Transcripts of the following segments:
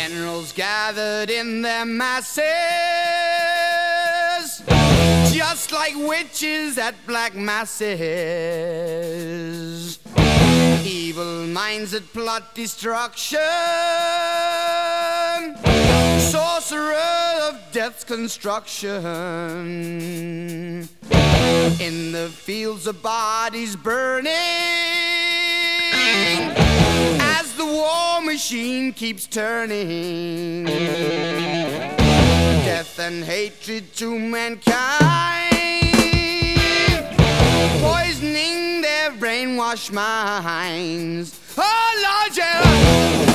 Generals gathered in their masses, just like witches at black masses. Evil minds that plot destruction, sorcerer of death's construction. In the fields of bodies burning, as the war machine keeps turning. Death and hatred to mankind, poisoning their brainwashed minds. Oh Lord, yeah.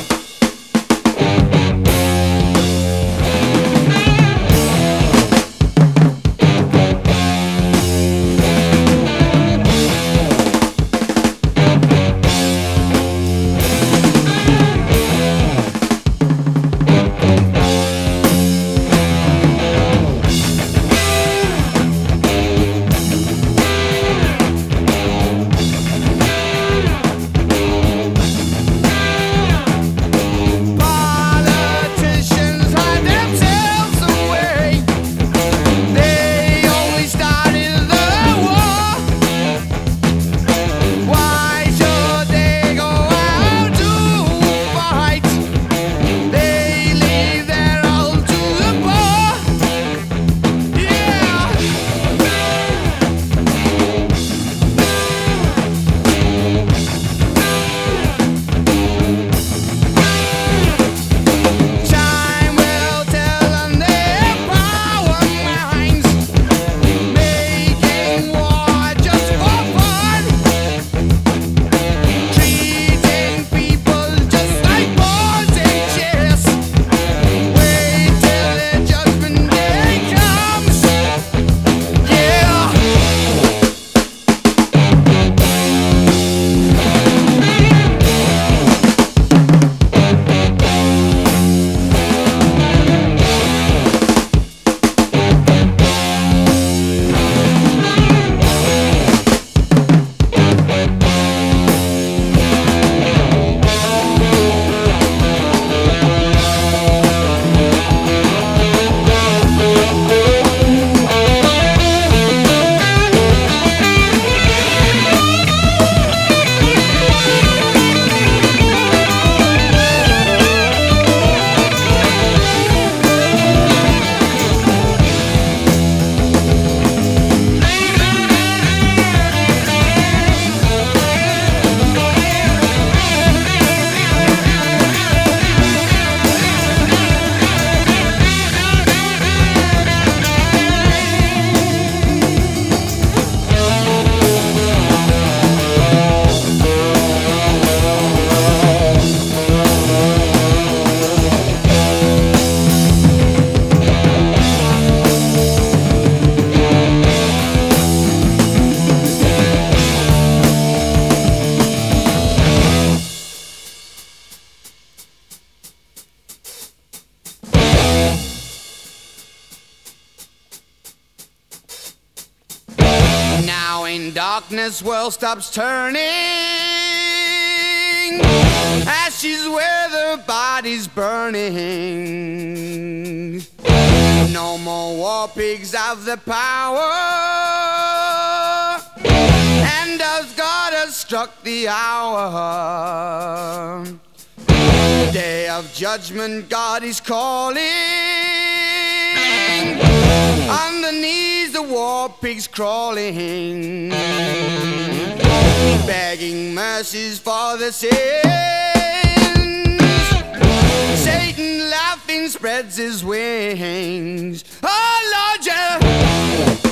Now in darkness world stops turning, ashes where the body's burning. No more war pigs have the power, and as God has struck the hour. Day of judgment God is calling, underneath the war pigs crawling, begging mercies for the sins. Satan laughing spreads his wings. Oh Lord, yeah.